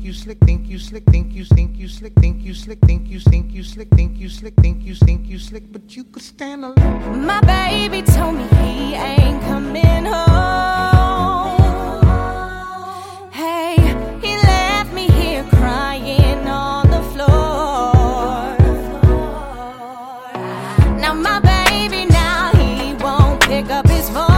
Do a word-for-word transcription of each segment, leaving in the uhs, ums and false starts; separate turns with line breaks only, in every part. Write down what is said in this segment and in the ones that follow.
you slick, think you slick, think you think you slick, think you slick, think you think you slick, think you slick, think you think you slick, but you could stand alone.
My baby told me he ain't coming home. Hey, he left me here crying on the floor. Now my baby, now he won't pick up his phone.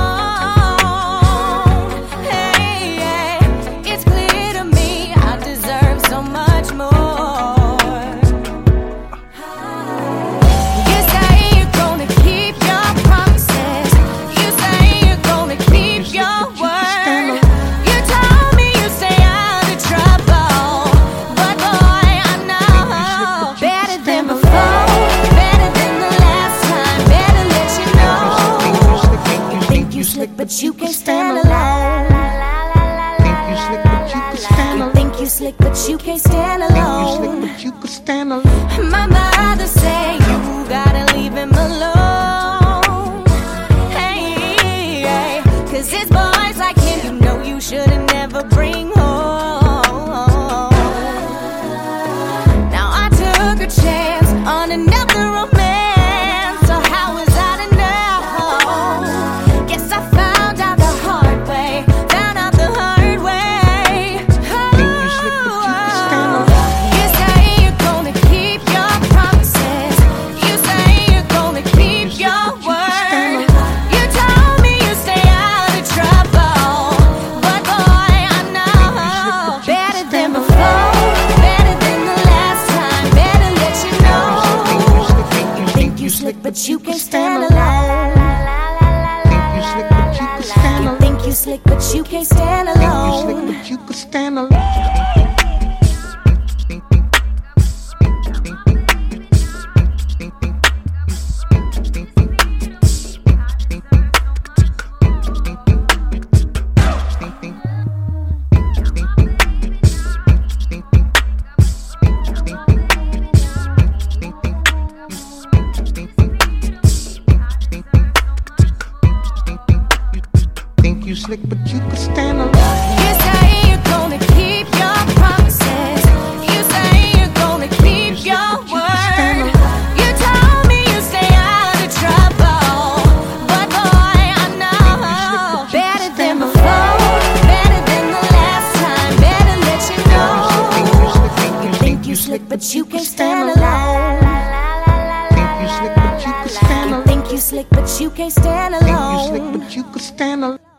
But you can't stand alone.
Think you slick, but you could stand alone.
Think you slick, but you can't stand alone.
Think you slick, but you could stand alone.
My mother say you gotta leave him alone. Hey, hey, cause it's boys like him you know you should've never bring home. Now I took a chance on another romance, so how was I to know? Guess I found but you can't stand alone.
Think you slick, but you could stand alone.
Think you slick, but you can't stand alone.
Think you slick, but you could stand alone. You slick, but you could stand alone.
You say you're gonna keep your promises. You say you're gonna keep your word. You told me you stay out of trouble, but boy, I know better than before, better than the last time. Better let you know. You think you slick, but you can't stand alone.
Think you slick, but you could stand alone.
Think you slick, but you can't stand alone.
Think you slick, but you could stand alone.